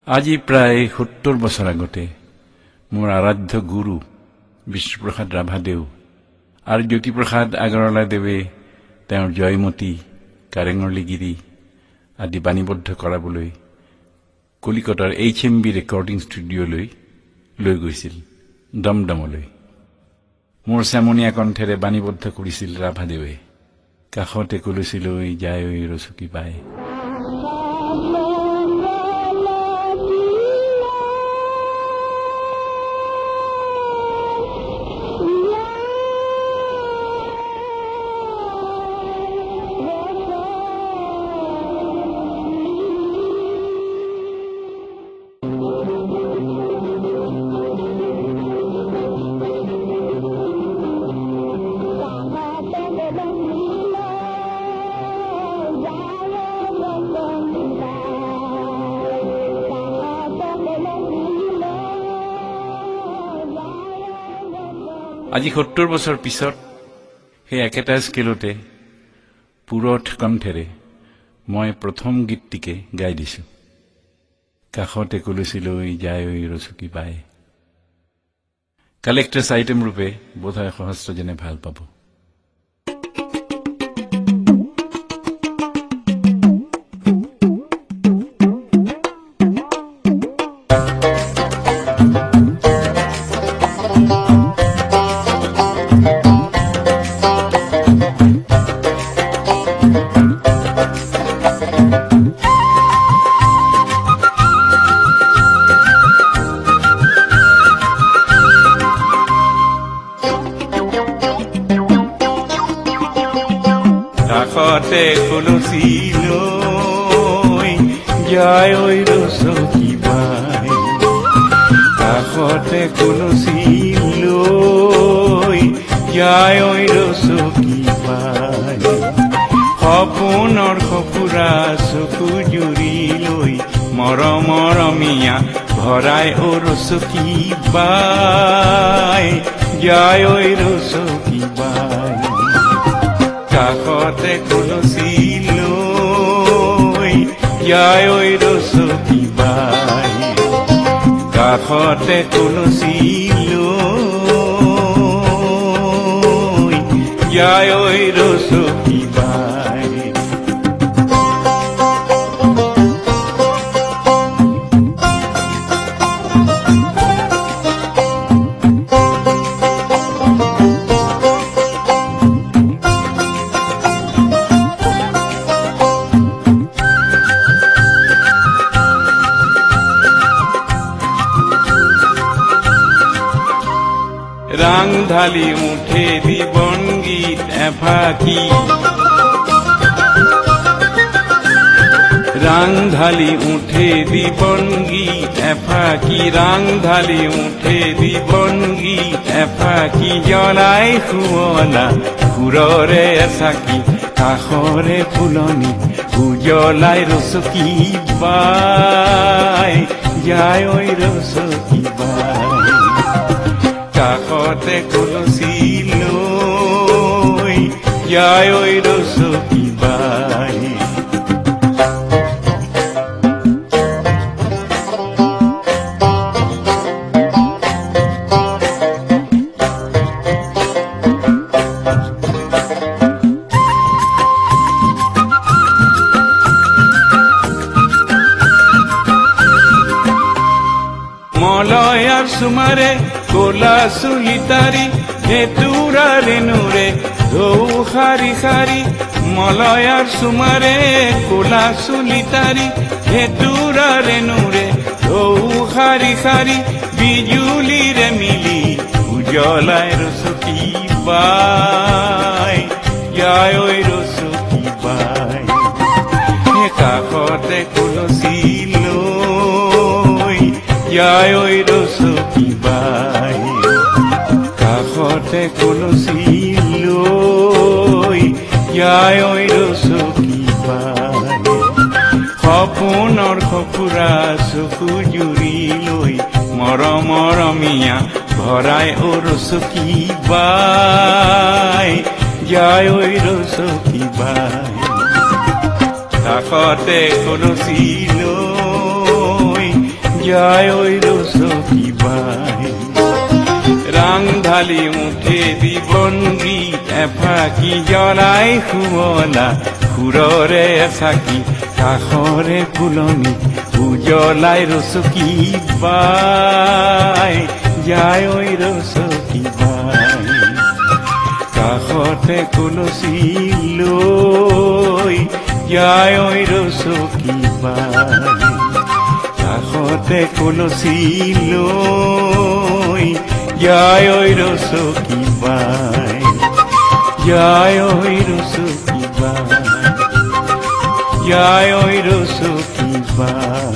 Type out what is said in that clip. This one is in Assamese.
আজি প্ৰায় ৭০ বছৰ আগতে মোৰ আৰাধ্য গুৰু বিষ্ণুপ্ৰসাদ ৰাভাদেউ আৰু জ্যোতিপ্ৰসাদ আগৰৱালাদেৱে তেওঁৰ জয়মতী কাৰেঙৰলিগিৰি আদি বাণীবদ্ধ কৰাবলৈ কলিকতাৰ HMB ৰেকৰ্ডিং ষ্টুডিঅ'লৈ লৈ গৈছিল দমদমলৈ। মোৰ চেমনীয়া কণ্ঠেৰে বাণীবদ্ধ কৰিছিল ৰাভাদেৱে। কাষতে কলচি লৈ যায় ঐ ৰচকী পায়। আজি ৭০ বছৰ পিছত সেই একেটা স্কেলতে পুৰঠ কণ্ঠেৰে মই প্ৰথম গীতটিকে গাই দিছো। কাষতে কলচি লৈ যায় ঐ ৰচকী পায়। কালেক্টাৰ্ছ আইটেম ৰূপে বোধহয় সহস্ৰজনে ভাল পাব। কাষতে কলচি লৈ যায় ঐ ৰচকী পায়। কাষতে কলচি লৈ যায় ঐ ৰচকী পায়। সপোনৰ সপুৰা চকু জুৰি লৈ মৰমীয়া ভৰাই ঐ ৰচকী পায়। যায় ঐ ৰচকী পায়। কাষতে কলচি লৈ যায় ঐ ৰচকী পায়। কাষতে কলচি লৈ যায় ঐ ৰচকী পায়। রাং ঢালি উঠে দিবন গীত এফাকি। রাং ঢালি উঠে দিবন গীত এফাকি। রাং ঢালি উঠে দিবন গীত এফাকি। জ্বলাই শুৱলা সুৰৰে এচাকি। কাষৰে ফুলনি উজ্বলাই ৰচকী পায়। যায় ঐ ৰচকী পায়। কাষতে কলচি লৈ যায় ঐ ৰচকী পায়। মলয়াৰ সুমাৰে কোলা চুলিতারি হেতুরা রেনুরে ধৌ খারি খারি। মলয়ার সুমারে কোলা চুলিতারি হেতুরা রেনুরে ধৌ খারি খারি। বিজুলিরে মিলি উজ্বলাই রচকী পায়। যায় ঐ রচকী পায়। কাষতে কলচি লৈ যায় ঐ ৰচকী পায়। কাষতে কলচি লৈ যায় ঐ ৰচকী পায়। সপোনৰ সপুৰা চকু জুৰি লৈ মৰমীয়া ভৰাই ঐ ৰচকী পায়। যায় ঐ ৰচকী পায়। কাষতে কলচি লৈ যায় ঐ ৰচকী বাই ৰাং ঢালি মুঠে দিবংগীত এফাকি জ্বলাই শুৱলা সুৰৰে এচাকি কাষৰে ফুলনি উজ্বলাই ৰচকী বাই যায় ঐ ৰচকী বাই কাষতে কলচী লৈ যায় ঐ ৰচকী বাই কাষতে কলচী লৈ যায় ঐ ৰচকী বাই যায় ঐ ৰচকী বাই যায় ঐ ৰচকী বাই